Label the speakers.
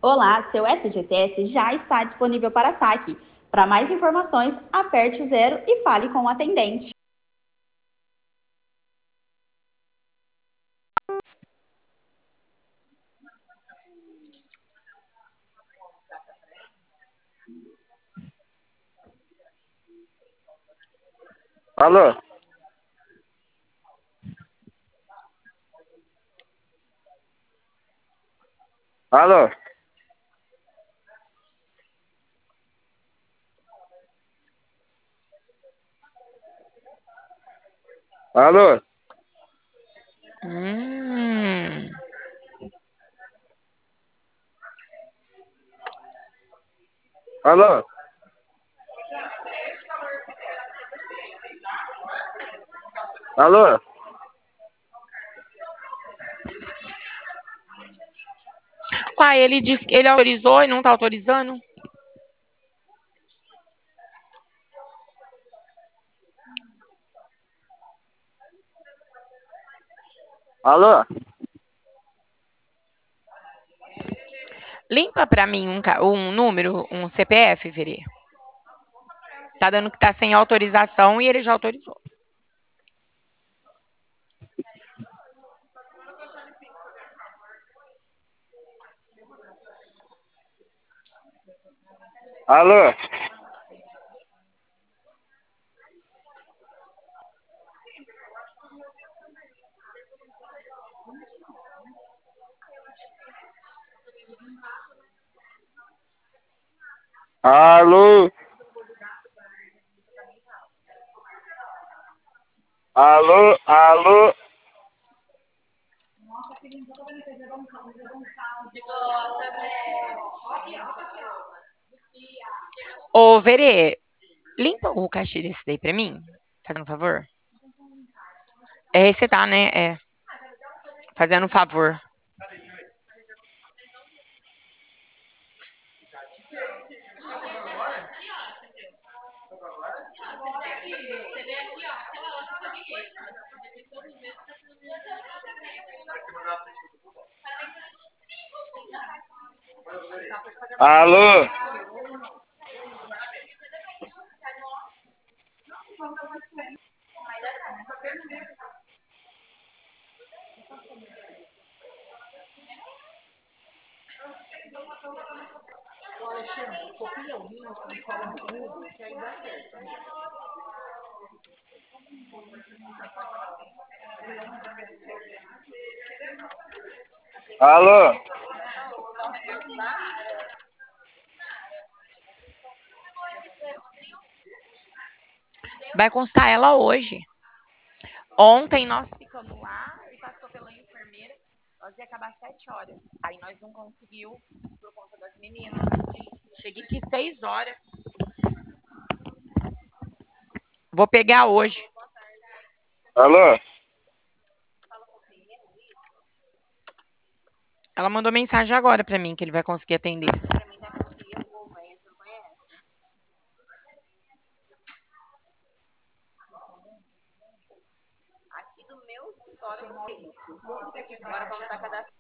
Speaker 1: Olá, seu FGTS já está disponível para saque. Para mais informações, aperte o zero e fale com o atendente.
Speaker 2: Alô? Alô? Alô?
Speaker 3: Hum.
Speaker 2: Alô? Alô?
Speaker 3: Uai, ele disse que ele autorizou e não tá autorizando?
Speaker 2: Alô?
Speaker 3: Limpa pra mim um número, um CPF, Verê. Tá dando que tá sem autorização e ele já autorizou.
Speaker 2: Alô? Alô? Alô? Alô?
Speaker 3: Ô, Verê, limpa o cachê desse daí pra mim, fazendo um favor. É, você tá, né? É, fazendo um favor.
Speaker 2: Alô? Alô?
Speaker 3: Vai constar ela hoje. Ontem nós ficamos lá e passou pela enfermeira. Nós ia acabar às 7 horas. Aí nós não conseguiu por conta das meninas. Cheguei aqui 6 horas. Vou pegar hoje.
Speaker 2: Alô?
Speaker 3: Ela mandou mensagem agora pra mim que ele vai conseguir atender. Aqui do meu escritório, agora vamos estar cadastrado.